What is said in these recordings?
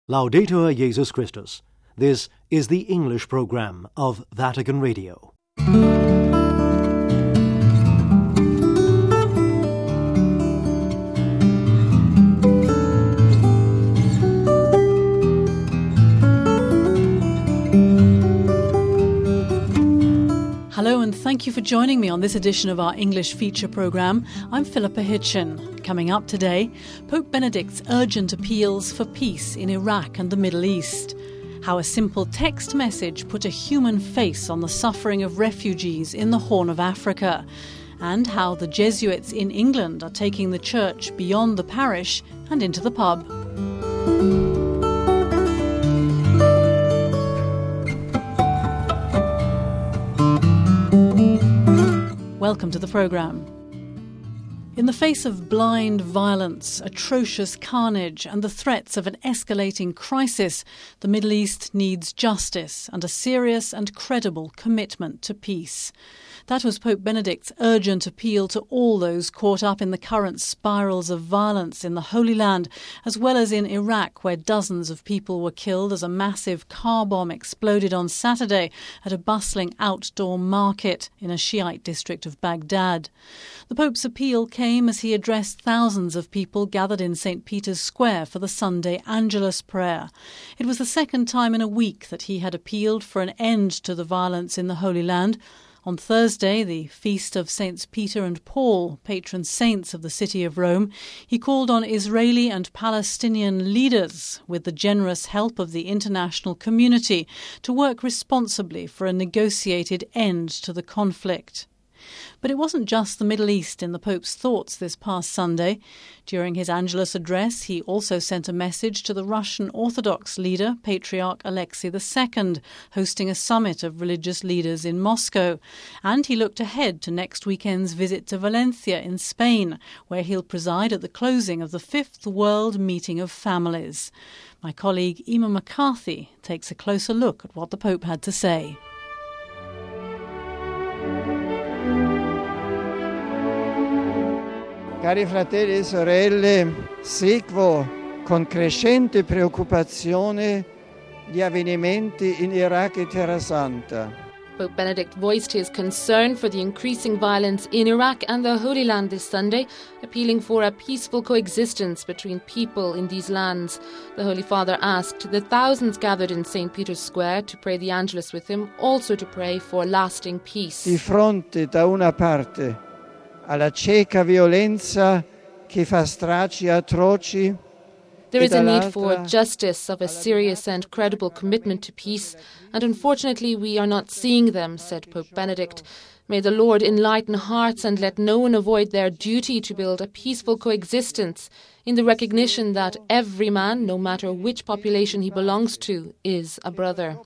Laudetur Jesus Christus. This is the English program of Vatican Radio. Hello and thank you for joining me on this edition of our English feature programme. I'm Philippa Hitchin. Coming up today, Pope Benedict's urgent appeals for peace in Iraq and the Middle East. How a simple text message put a human face on the suffering of refugees in the Horn of Africa. And how the Jesuits in England are taking the church beyond the parish and into the pub. Welcome to the programme. In the face of blind violence, atrocious carnage and the threats of an escalating crisis, the Middle East needs justice and a serious and credible commitment to peace. That was Pope Benedict's urgent appeal to all those caught up in the current spirals of violence in the Holy Land, as well as in Iraq, where dozens of people were killed as a massive car bomb exploded on Saturday at a bustling outdoor market in a Shiite district of Baghdad. The Pope's appeal came as he addressed thousands of people gathered in St. Peter's Square for the Sunday Angelus prayer. It was the second time in a week that he had appealed for an end to the violence in the Holy Land. On Thursday, the feast of Saints Peter and Paul, patron saints of the city of Rome, he called on Israeli and Palestinian leaders, with the generous help of the international community, to work responsibly for a negotiated end to the conflict. But it wasn't just the Middle East in the Pope's thoughts this past Sunday. During his Angelus address, he also sent a message to the Russian Orthodox leader, Patriarch Alexei II, hosting a summit of religious leaders in Moscow. And he looked ahead to next weekend's visit to Valencia in Spain, where he'll preside at the closing of the Fifth World Meeting of Families. My colleague Emma McCarthy takes a closer look at what the Pope had to say. Cari fratelli e sorelle, seguo con crescente preoccupazione gli avvenimenti in Iraq e Terra Santa. Pope Benedict voiced his concern for the increasing violence in Iraq and the Holy Land this Sunday, appealing for a peaceful coexistence between people in these lands. The Holy Father asked the thousands gathered in St. Peter's Square to pray the Angelus with him also to pray for lasting peace. Di fronte da una parte alla cieca violenza che fa stragi atroci. There is a need for justice, of a serious and credible commitment to peace, and unfortunately we are not seeing them, said Pope Benedict. May the Lord enlighten hearts and let no one avoid their duty to build a peaceful coexistence in the recognition that every man, no matter which population he belongs to, is a brother.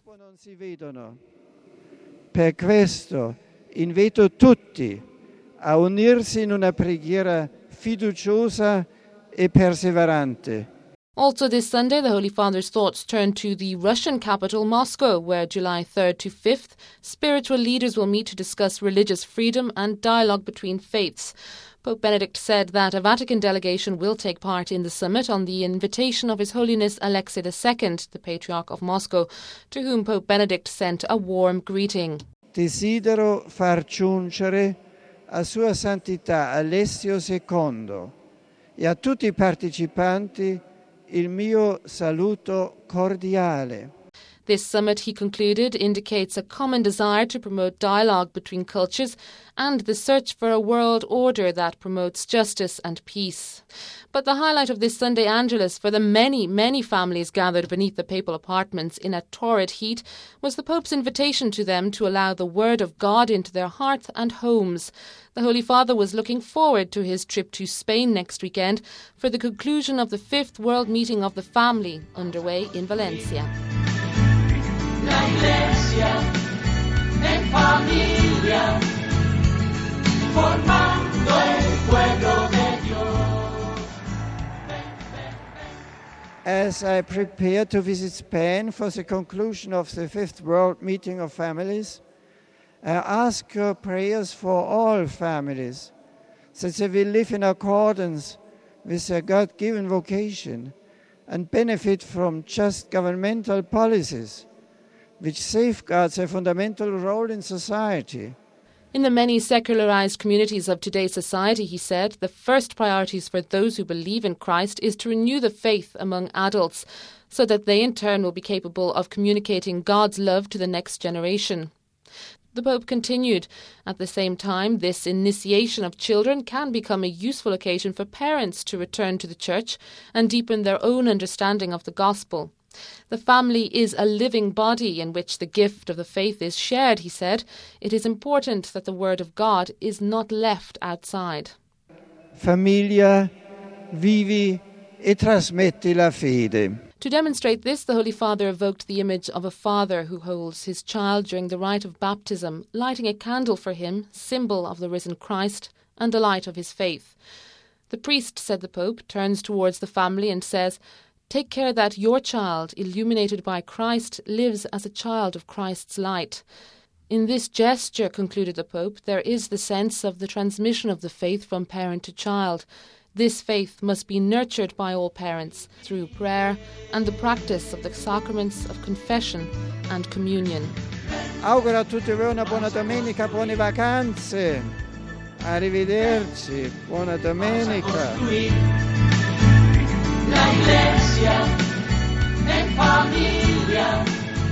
Per questo invito tutti a unirsi in una preghiera fiduciosa e perseverante. Also this Sunday, the Holy Father's thoughts turn to the Russian capital, Moscow, where July 3rd to 5th, spiritual leaders will meet to discuss religious freedom and dialogue between faiths. Pope Benedict said that a Vatican delegation will take part in the summit on the invitation of His Holiness Alexei II, the Patriarch of Moscow, to whom Pope Benedict sent a warm greeting. Desidero far giungere a Sua Santità Alessio II e a tutti I partecipanti il mio saluto cordiale. This summit, he concluded, indicates a common desire to promote dialogue between cultures and the search for a world order that promotes justice and peace. But the highlight of this Sunday Angelus for the many, many families gathered beneath the papal apartments in a torrid heat was the Pope's invitation to them to allow the Word of God into their hearts and homes. The Holy Father was looking forward to his trip to Spain next weekend for the conclusion of the Fifth World Meeting of the Family underway in Valencia. La Iglesia en familia, formando el pueblo de Dios. As I prepare to visit Spain for the conclusion of the Fifth World Meeting of Families, I ask your prayers for all families, that they will live in accordance with their God-given vocation and benefit from just governmental policies which safeguards a fundamental role in society. In the many secularized communities of today's society, he said, the first priorities for those who believe in Christ is to renew the faith among adults so that they in turn will be capable of communicating God's love to the next generation. The Pope continued, at the same time, this initiation of children can become a useful occasion for parents to return to the Church and deepen their own understanding of the Gospel. The family is a living body in which the gift of the faith is shared, he said. It is important that the Word of God is not left outside. Familia, vivi e trasmetti la fede. To demonstrate this, the Holy Father evoked the image of a father who holds his child during the rite of baptism, lighting a candle for him, symbol of the risen Christ and the light of his faith. The priest, said the Pope, turns towards the family and says, "Take care that your child, illuminated by Christ, lives as a child of Christ's light." In this gesture, concluded the Pope, there is the sense of the transmission of the faith from parent to child. This faith must be nurtured by all parents through prayer and the practice of the sacraments of confession and communion. Auguro a tutti voi una buona domenica, buone vacanze. Arrivederci, buona domenica. La iglesia en familia,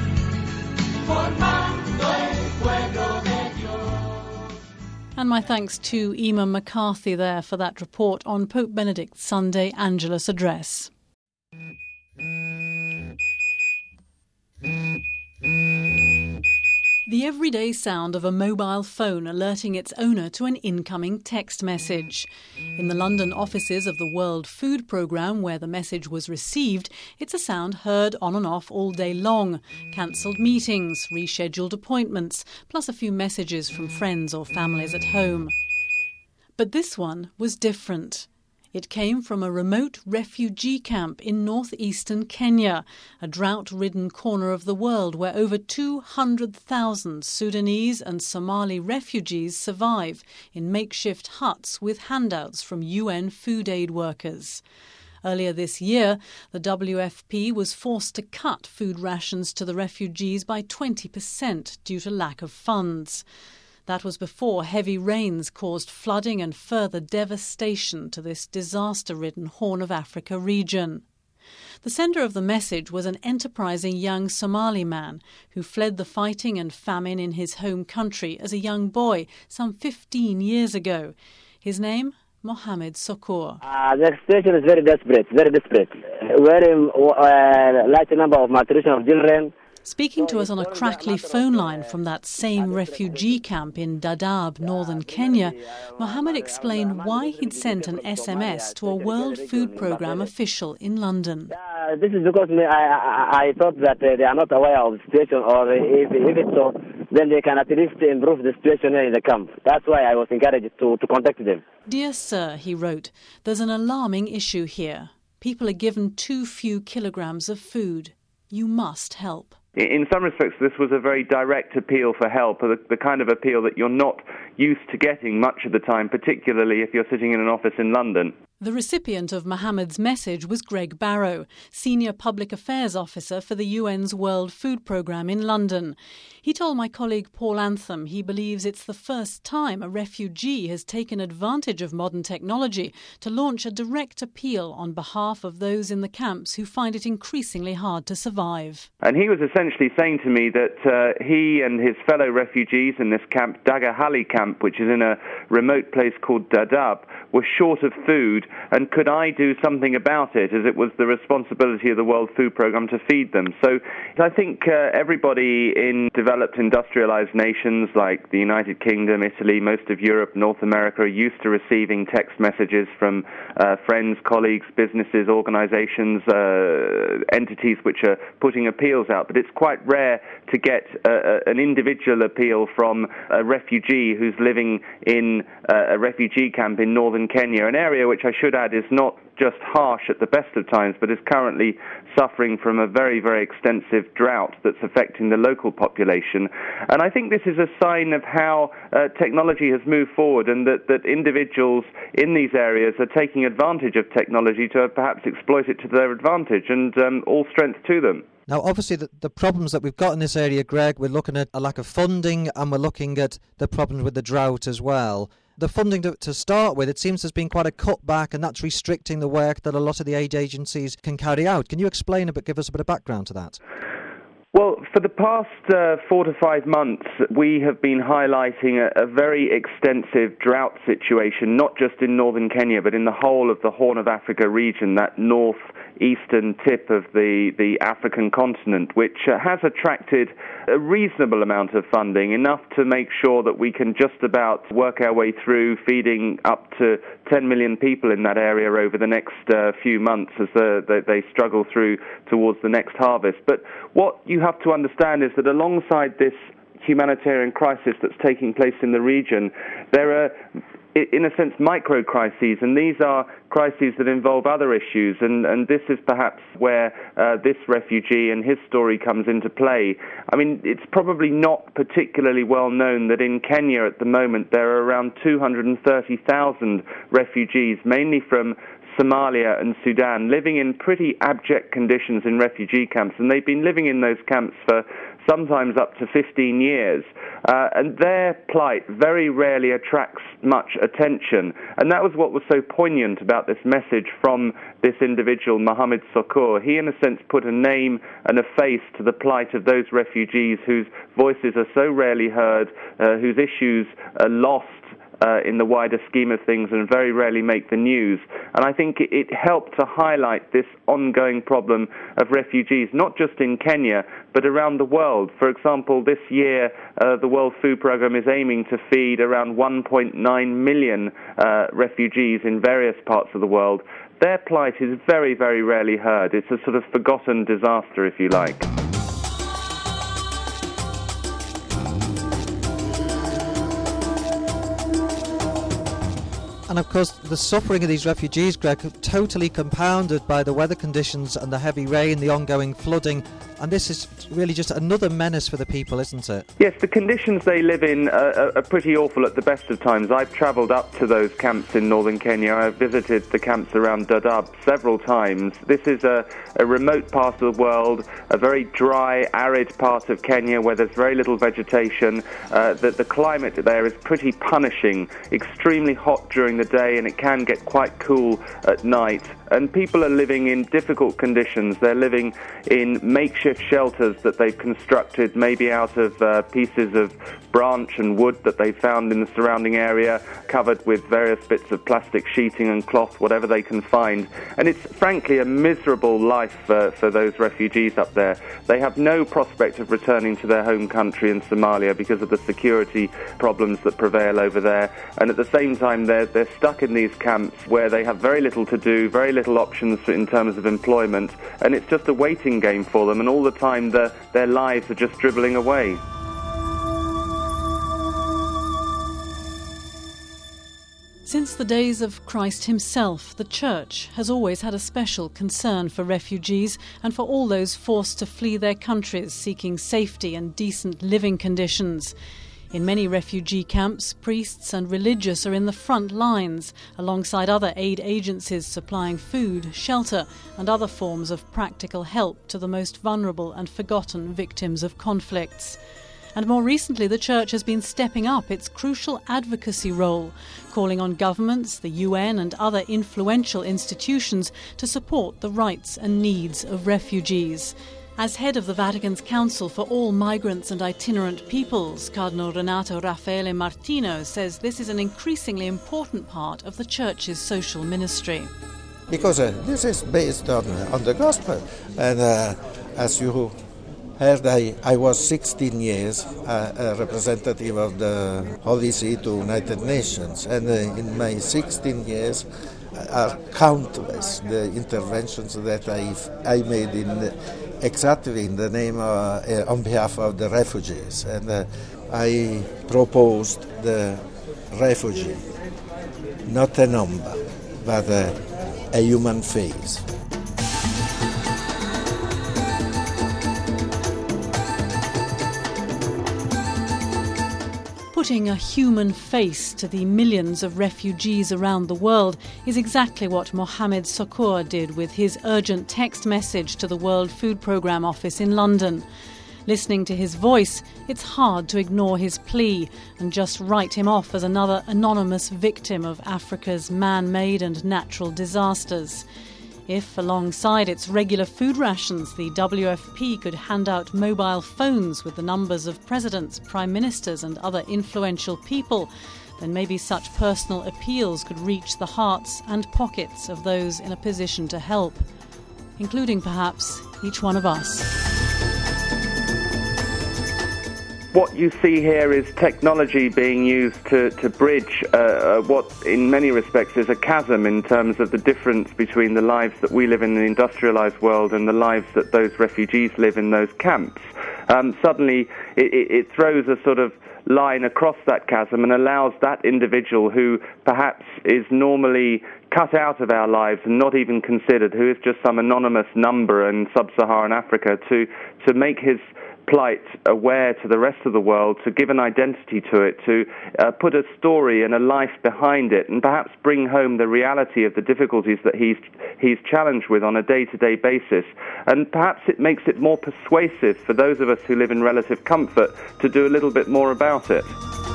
formando el pueblo de Dios. And my thanks to Emma McCarthy there for that report on Pope Benedict's Sunday Angelus address. The everyday sound of a mobile phone alerting its owner to an incoming text message. In the London offices of the World Food Programme, where the message was received, it's a sound heard on and off all day long. Cancelled meetings, rescheduled appointments, plus a few messages from friends or families at home. But this one was different. It came from a remote refugee camp in northeastern Kenya, a drought-ridden corner of the world where over 200,000 Sudanese and Somali refugees survive in makeshift huts with handouts from UN food aid workers. Earlier this year, the WFP was forced to cut food rations to the refugees by 20% due to lack of funds. That was before heavy rains caused flooding and further devastation to this disaster-ridden Horn of Africa region. The sender of the message was an enterprising young Somali man who fled the fighting and famine in his home country as a young boy some 15 years ago. His name? Mohamed Sokour. The situation is very desperate. Very large number of malnutrition of children. Speaking to us on a crackly phone line from that same refugee camp in Dadaab, northern Kenya, Mohammed explained why he'd sent an SMS to a World Food Programme official in London. This is because I thought that they are not aware of the situation, or if it's so, then they can at least improve the situation in the camp. That's why I was encouraged to contact them. Dear Sir, he wrote, there's an alarming issue here. People are given too few kilograms of food. You must help. In some respects, this was a very direct appeal for help, the kind of appeal that you're not used to getting much of the time, particularly if you're sitting in an office in London. The recipient of Mohammed's message was Greg Barrow, Senior Public Affairs Officer for the UN's World Food Programme in London. He told my colleague Paul Antham he believes it's the first time a refugee has taken advantage of modern technology to launch a direct appeal on behalf of those in the camps who find it increasingly hard to survive. And he was essentially saying to me that he and his fellow refugees in this camp, Dagahali camp, which is in a remote place called Dadaab, were short of food, and could I do something about it, as it was the responsibility of the World Food Programme to feed them. So I think everybody in developed industrialized nations like the United Kingdom, Italy, most of Europe, North America are used to receiving text messages from friends, colleagues, businesses, organizations, entities which are putting appeals out. But it's quite rare to get an individual appeal from a refugee who's living in a refugee camp in northern Kenya, an area which I should add, is not just harsh at the best of times, but is currently suffering from a very, very extensive drought that's affecting the local population. And I think this is a sign of how technology has moved forward, and that individuals in these areas are taking advantage of technology to perhaps exploit it to their advantage, and all strength to them. Now, obviously, the problems that we've got in this area, Greg, we're looking at a lack of funding, and we're looking at the problems with the drought as well. The funding to start with, it seems there's been quite a cutback, and that's restricting the work that a lot of the aid agencies can carry out. Can you explain a bit, give us a bit of background to that? Well, for the past 4 to 5 months, we have been highlighting a very extensive drought situation, not just in northern Kenya, but in the whole of the Horn of Africa region, that northeastern tip of the African continent, which has attracted a reasonable amount of funding, enough to make sure that we can just about work our way through feeding up to 10 million people in that area over the next few months as they struggle through towards the next harvest. But what you have to understand is that alongside this humanitarian crisis that's taking place in the region, there are, in a sense, micro-crises, and these are crises that involve other issues, and this is perhaps where this refugee and his story comes into play. I mean, it's probably not particularly well known that in Kenya at the moment there are around 230,000 refugees, mainly from Somalia and Sudan, living in pretty abject conditions in refugee camps, and they've been living in those camps for sometimes up to 15 years, and their plight very rarely attracts much attention. And that was what was so poignant about this message from this individual, Mohamed Sokur. He, in a sense, put a name and a face to the plight of those refugees whose voices are so rarely heard, whose issues are lost in the wider scheme of things and very rarely make the news. And I think it helped to highlight this ongoing problem of refugees, not just in Kenya, but around the world. For example, this year, the World Food Programme is aiming to feed around 1.9 million refugees in various parts of the world. Their plight is very, very rarely heard. It's a sort of forgotten disaster, if you like. And of course, the suffering of these refugees, Greg, totally compounded by the weather conditions and the heavy rain, the ongoing flooding. And this is really just another menace for the people, isn't it? Yes, the conditions they live in are pretty awful at the best of times. I've travelled up to those camps in northern Kenya. I've visited the camps around Dadaab several times. This is a remote part of the world, a very dry, arid part of Kenya where there's very little vegetation. The climate there is pretty punishing, extremely hot during the day, and it can get quite cool at night. And people are living in difficult conditions. They're living in makeshift shelters that they've constructed, maybe out of pieces of branch and wood that they found in the surrounding area, covered with various bits of plastic sheeting and cloth, whatever they can find. And it's frankly a miserable life for those refugees up there. They have no prospect of returning to their home country in Somalia because of the security problems that prevail over there. And at the same time, they're stuck in these camps where they have very little to do, very little options in terms of employment, and it's just a waiting game for them, and all the time their lives are just dribbling away. Since the days of Christ himself, the Church has always had a special concern for refugees and for all those forced to flee their countries seeking safety and decent living conditions. In many refugee camps, priests and religious are in the front lines, alongside other aid agencies supplying food, shelter and other forms of practical help to the most vulnerable and forgotten victims of conflicts. And more recently, the Church has been stepping up its crucial advocacy role, calling on governments, the UN and other influential institutions to support the rights and needs of refugees. As head of the Vatican's Council for All Migrants and Itinerant Peoples, Cardinal Renato Raffaele Martino says this is an increasingly important part of the Church's social ministry. Because this is based on the gospel. And as you heard, I was 16 years a representative of the Holy See to United Nations. And in my 16 years are countless the interventions that I made exactly in the name on behalf of the refugees, and I proposed the refugee, not a number, but a human face. Putting a human face to the millions of refugees around the world is exactly what Mohamed Sokour did with his urgent text message to the World Food Programme office in London. Listening to his voice, it's hard to ignore his plea and just write him off as another anonymous victim of Africa's man-made and natural disasters. If, alongside its regular food rations, the WFP could hand out mobile phones with the numbers of presidents, prime ministers and other influential people, then maybe such personal appeals could reach the hearts and pockets of those in a position to help, including perhaps each one of us. What you see here is technology being used to bridge what in many respects is a chasm in terms of the difference between the lives that we live in the industrialized world and the lives that those refugees live in those camps. Suddenly it throws a sort of line across that chasm and allows that individual who perhaps is normally cut out of our lives and not even considered, who is just some anonymous number in sub-Saharan Africa, to make his plight aware to the rest of the world, to give an identity to it, to put a story and a life behind it, and perhaps bring home the reality of the difficulties that he's challenged with on a day-to-day basis. And perhaps it makes it more persuasive for those of us who live in relative comfort to do a little bit more about it.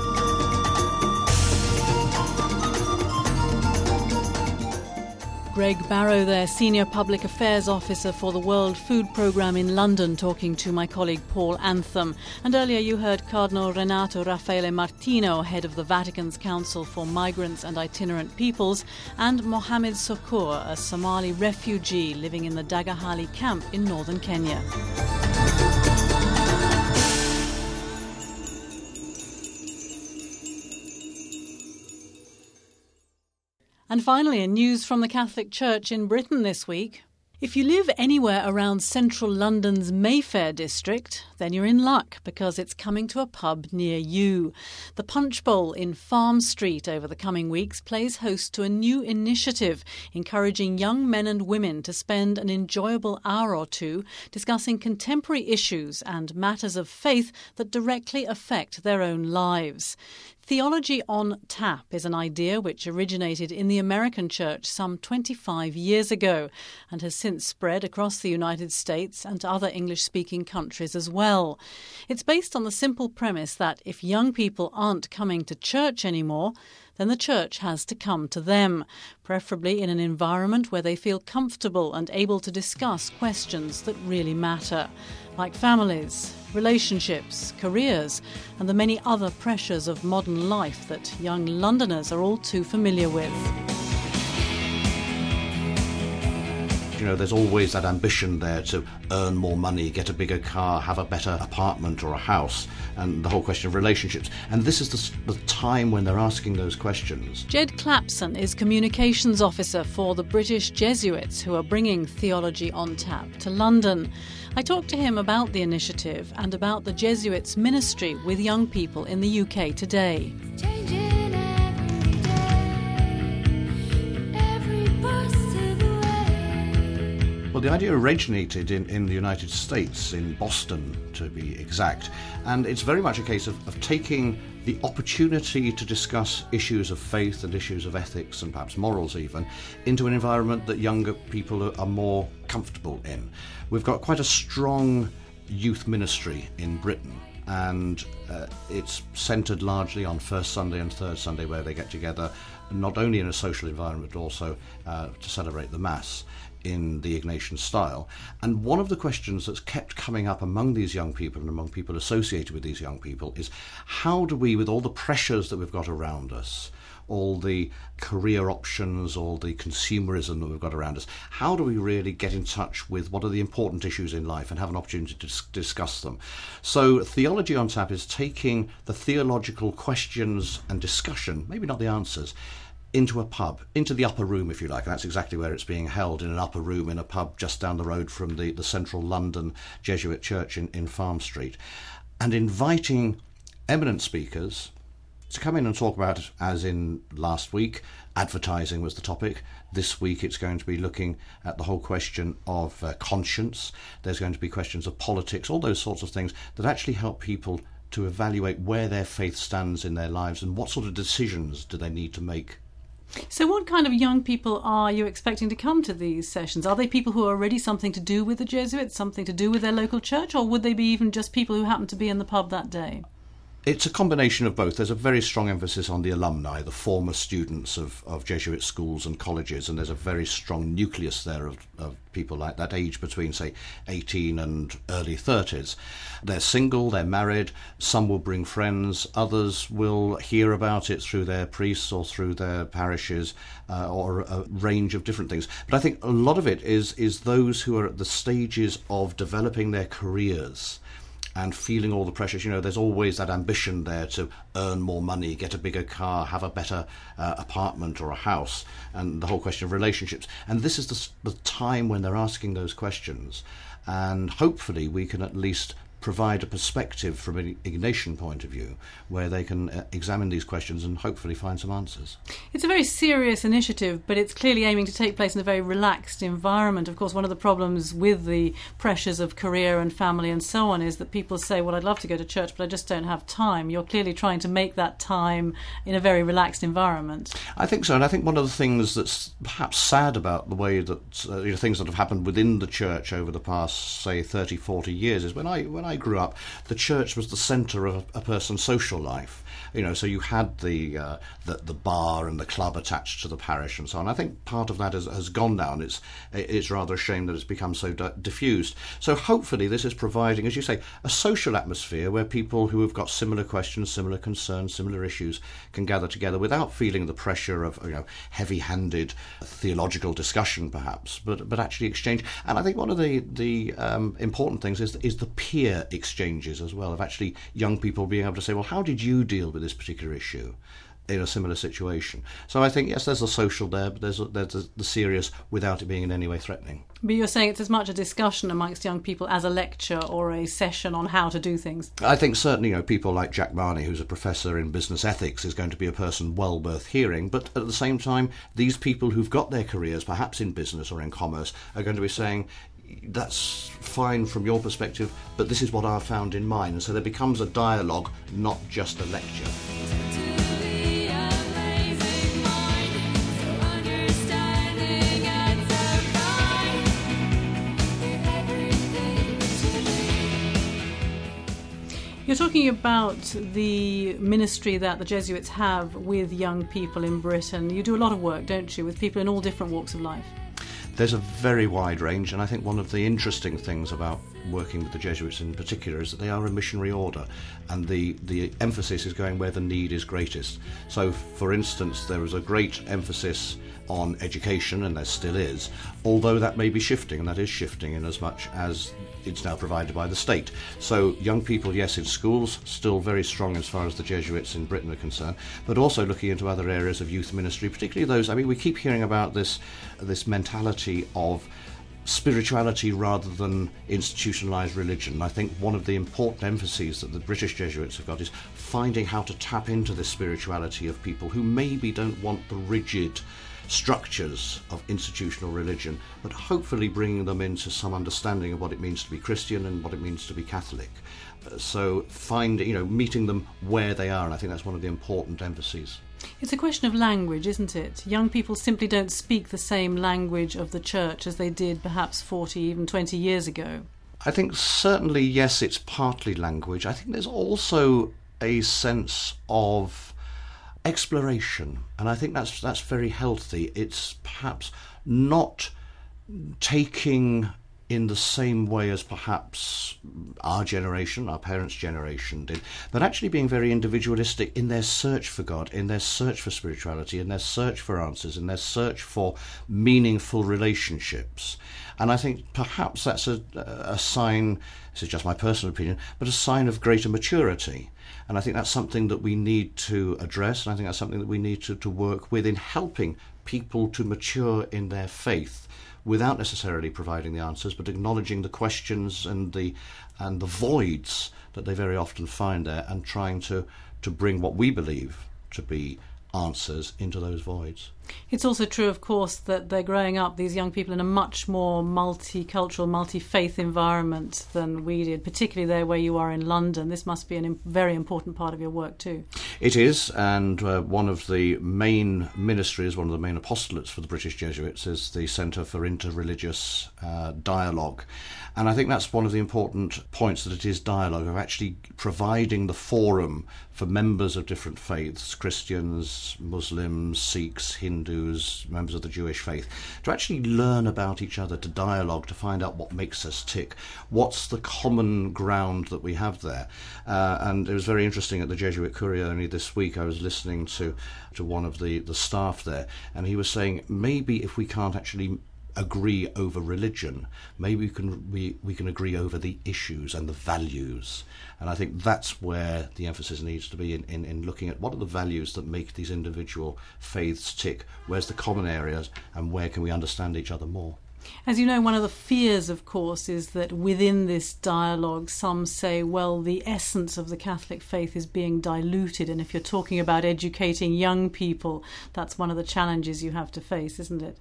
Greg Barrow there, Senior Public Affairs Officer for the World Food Programme in London, talking to my colleague Paul Antham. And earlier you heard Cardinal Renato Raffaele Martino, head of the Vatican's Council for Migrants and Itinerant Peoples, and Mohamed Sokour, a Somali refugee living in the Dagahali camp in northern Kenya. And finally, in news from the Catholic Church in Britain this week. If you live anywhere around central London's Mayfair district, then you're in luck because it's coming to a pub near you. The Punch Bowl in Farm Street over the coming weeks plays host to a new initiative encouraging young men and women to spend an enjoyable hour or two discussing contemporary issues and matters of faith that directly affect their own lives. Theology on Tap is an idea which originated in the American church some 25 years ago and has since spread across the United States and to other English-speaking countries as well. It's based on the simple premise that if young people aren't coming to church anymore, then the church has to come to them, preferably in an environment where they feel comfortable and able to discuss questions that really matter, like families, relationships, careers, and the many other pressures of modern life that young Londoners are all too familiar with. You know, there's always that ambition there to earn more money, get a bigger car, have a better apartment or a house, and the whole question of relationships. And this is the time when they're asking those questions. Jed Clapson is Communications Officer for the British Jesuits, who are bringing Theology on Tap to London. I talked to him about the initiative and about the Jesuits' ministry with young people in the UK today. Well, the idea originated in the United States, in Boston to be exact, and it's very much a case of taking the opportunity to discuss issues of faith and issues of ethics and perhaps morals even into an environment that younger people are more comfortable in. We've got quite a strong youth ministry in Britain, and it's centred largely on First Sunday and Third Sunday, where they get together not only in a social environment but also to celebrate the Mass in the Ignatian style. And one of the questions that's kept coming up among these young people and among people associated with these young people is, how do we, with all the pressures that we've got around us, all the career options, all the consumerism that we've got around us, how do we really get in touch with what are the important issues in life and have an opportunity to discuss them? So Theology on Tap is taking the theological questions and discussion, maybe not the answers, into a pub, into the upper room, if you like. And that's exactly where it's being held, in an upper room in a pub just down the road from the central London Jesuit church in Farm Street, and inviting eminent speakers to come in and talk about, as in last week, advertising was the topic. This week it's going to be looking at the whole question of conscience. There's going to be questions of politics, all those sorts of things that actually help people to evaluate where their faith stands in their lives and what sort of decisions do they need to make. So what kind of young people are you expecting to come to these sessions? Are they people who are already something to do with the Jesuits, something to do with their local church, or would they be even just people who happen to be in the pub that day? It's a combination of both. There's a very strong emphasis on the alumni, the former students of Jesuit schools and colleges, and there's a very strong nucleus there of people like that age between, say, 18 and early 30s. They're single, they're married, some will bring friends, others will hear about it through their priests or through their parishes or a range of different things. But I think a lot of it is those who are at the stages of developing their careers and feeling all the pressures. You know, there's always that ambition there to earn more money, get a bigger car, have a better apartment or a house, and the whole question of relationships. And this is the time when they're asking those questions. And hopefully we can at least provide a perspective from an Ignatian point of view where they can examine these questions and hopefully find some answers. It's a very serious initiative, but it's clearly aiming to take place in a very relaxed environment. Of course, one of the problems with the pressures of career and family and so on is that people say, well, I'd love to go to church, but I just don't have time. You're clearly trying to make that time in a very relaxed environment. I think so, and I think one of the things that's perhaps sad about the way that things that have happened within the church over the past, say, 30, 40 years is when I grew up, the church was the centre of a person's social life. You know, so you had the bar and the club attached to the parish and so on. I think part of that has gone down. It's rather a shame that it's become so diffused. So hopefully this is providing, as you say, a social atmosphere where people who have got similar questions, similar concerns, similar issues can gather together without feeling the pressure of heavy-handed theological discussion, perhaps, but actually exchange. And I think one of the important things is the peer exchanges as well, of actually young people being able to say, well, how did you deal with this particular issue in a similar situation? So I think, yes, there's a social there, but there's the serious without it being in any way threatening. But you're saying it's as much a discussion amongst young people as a lecture or a session on how to do things? I think certainly, people like Jack Marney, who's a professor in business ethics, is going to be a person well worth hearing. But at the same time, these people who've got their careers, perhaps in business or in commerce, are going to be saying, that's fine from your perspective, but this is what I've found in mine. And so there becomes a dialogue, not just a lecture. You're talking about the ministry that the Jesuits have with young people in Britain. You do a lot of work, don't you, with people in all different walks of life? There's a very wide range, and I think one of the interesting things about working with the Jesuits in particular is that they are a missionary order, and the emphasis is going where the need is greatest. So, for instance, there was a great emphasis on education, and there still is, although that may be shifting, and that is shifting in as much as it's now provided by the state. So young people, yes, in schools, still very strong as far as the Jesuits in Britain are concerned, but also looking into other areas of youth ministry, particularly those, we keep hearing about this mentality of spirituality rather than institutionalised religion. I think one of the important emphases that the British Jesuits have got is finding how to tap into this spirituality of people who maybe don't want the rigid structures of institutional religion, but hopefully bringing them into some understanding of what it means to be Christian and what it means to be Catholic. So meeting them where they are, and I think that's one of the important emphases. It's a question of language, isn't it? Young people simply don't speak the same language of the church as they did perhaps 40, even 20 years ago. I think certainly, yes, it's partly language. I think there's also a sense of exploration, and I think that's very healthy. It's perhaps not taking in the same way as perhaps our generation, our parents' generation did, but actually being very individualistic in their search for God, in their search for spirituality, in their search for answers, in their search for meaningful relationships. And I think perhaps that's a sign, this is just my personal opinion, but a sign of greater maturity. And I think that's something that we need to address, and I think that's something that we need to work with in helping people to mature in their faith without necessarily providing the answers, but acknowledging the questions and the voids that they very often find there, and trying to to bring what we believe to be answers into those voids. It's also true, of course, that they're growing up, these young people, in a much more multicultural, multi-faith environment than we did, particularly there where you are in London. This must be a very important part of your work too. It is, and one of the main ministries, one of the main apostolates for the British Jesuits is the Centre for Interreligious Dialogue. And I think that's one of the important points, that it is dialogue, of actually providing the forum for members of different faiths, Christians, Muslims, Sikhs, Hindus, members of the Jewish faith, to actually learn about each other, to dialogue, to find out what makes us tick, what's the common ground that we have there. And it was very interesting at the Jesuit Courier only this week. I was listening to one of the staff there, and he was saying, maybe if we can't actually agree over religion, maybe we can agree over the issues and the values. And I think that's where the emphasis needs to be in looking at what are the values that make these individual faiths tick, where's the common areas, and where can we understand each other more. As you know, one of the fears, of course, is that within this dialogue, some say, well, the essence of the Catholic faith is being diluted. And if you're talking about educating young people, that's one of the challenges you have to face, isn't it?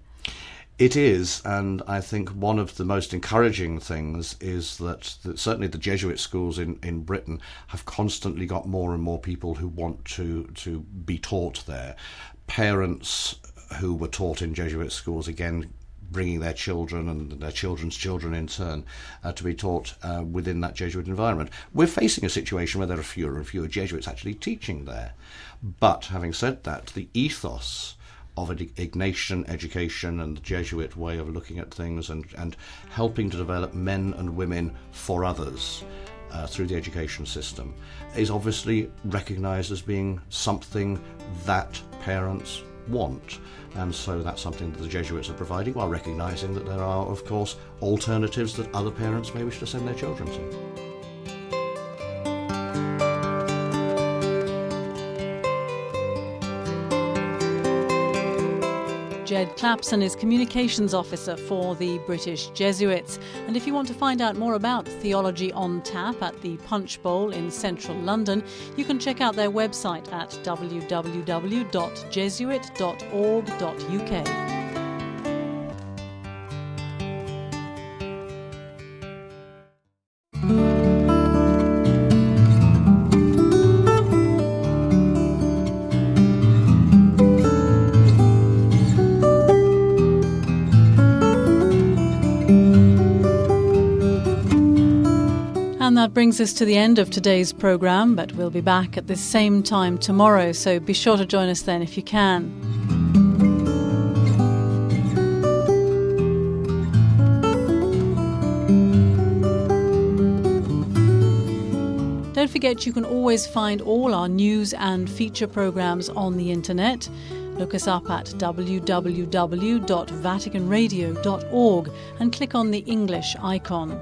It is, and I think one of the most encouraging things is that certainly the Jesuit schools in Britain have constantly got more and more people who want to be taught there. Parents who were taught in Jesuit schools, again, bringing their children and their children's children in turn to be taught within that Jesuit environment. We're facing a situation where there are fewer and fewer Jesuits actually teaching there. But having said that, the ethos of an Ignatian education and the Jesuit way of looking at things and helping to develop men and women for others through the education system is obviously recognised as being something that parents want. And so that's something that the Jesuits are providing, while recognising that there are, of course, alternatives that other parents may wish to send their children to. Jed Clapson is Communications Officer for the British Jesuits. And if you want to find out more about Theology on Tap at the Punch Bowl in central London, you can check out their website at www.jesuit.org.uk. And that brings us to the end of today's programme, but we'll be back at the same time tomorrow, so be sure to join us then if you can. Don't forget you can always find all our news and feature programmes on the internet. Look us up at www.vaticanradio.org and click on the English icon.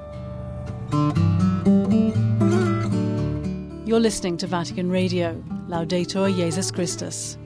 You're listening to Vatican Radio. Laudetur Jesus Christus.